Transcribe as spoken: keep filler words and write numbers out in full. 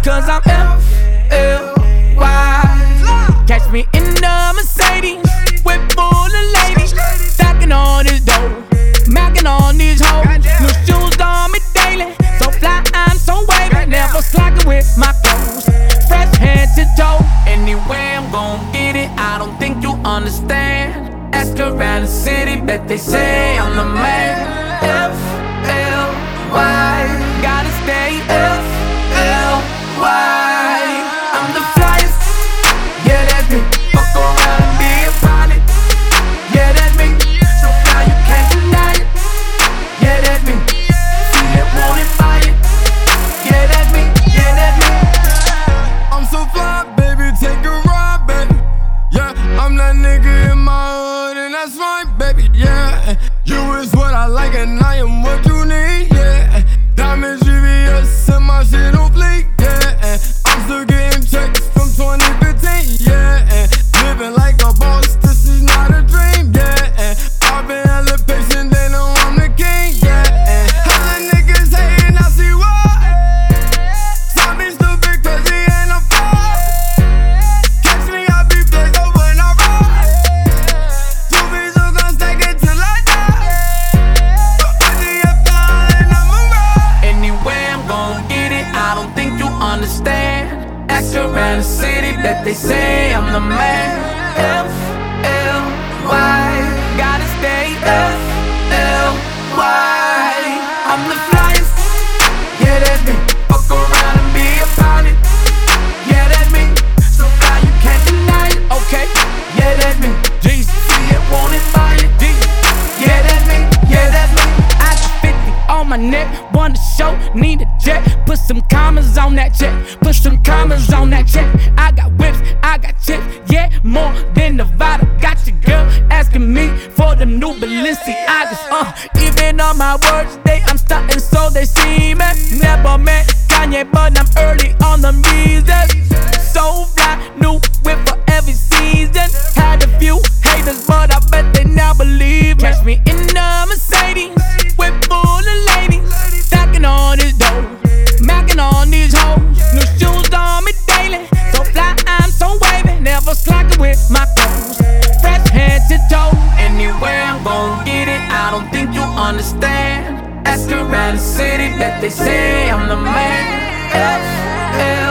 cause I'm F L Y. Catch me in the Mercedes, whip full of ladies, stacking on this dough, macking on these hoes. New shoes on me daily, so fly, I'm so wavy. Never slacking with my clothes, fresh head to toe. Anyway, I'm gon' get it, I don't think you understand. Ask around the city, bet they say I'm the man. F L Y, gotta stay F L Y. I'm the flyest, yeah that's me. Fuck around and be a pilot, yeah that's me. So fly you can't deny it, yeah that's me. See it, want it, buy it, yeah that's me, yeah that's me. I'm so fly, baby, take a ride, baby. Yeah, I'm that nigga in my hood, and that's fine, baby. Yeah, you is what I like, and I am what you need. Yeah, diamond G V S and my shit on fleek. Yeah, I'm still getting checks from twenty fifteen. Yeah, living like a boss, this is not a dream. Yeah, I've been hella patient, they know I'm the king. Yeah, hella niggas hating, I see why. Some be stupid cause he ain't a fraud. Catch me, I be blazed up when I ride. Two B's are gon' stack it till I die. But put the F down and I'ma ride. Anyway, I'm gon' get it, I don't think you understand. Ask around the city, bet they say I'm the man. F L Y, gotta stay F L Y. I'm the flyest, yeah that's me. Fuck around and be a pilot, yeah that's me. So fly you can't deny it, okay, yeah that's me. G see it, want it, buy it, G, yeah that's me, yeah that's me. I got fifty on my neck, want to show, need a jet. Put some commas on that check, put some commas on that check. I got whips, I got chips, yeah, more than Nevada. Got your girl asking me for the new Balenciagas. Uh, even on my worst day, I'm starting so they see me. Never met Kanye, but I'm early on the music. So fly, new whip for every season. Had a few haters, but I bet they now believe me. Catch me in the Mercedes, whip full of ladies, stacking on this dough, macking on these hoes. New shoes on me daily, so fly, I'm so wavy. Never slacking with my clothes, fresh head to toe. Anyway, I'm gon' get it, I don't think you understand. Ask around the city, bet they say I'm the man. F L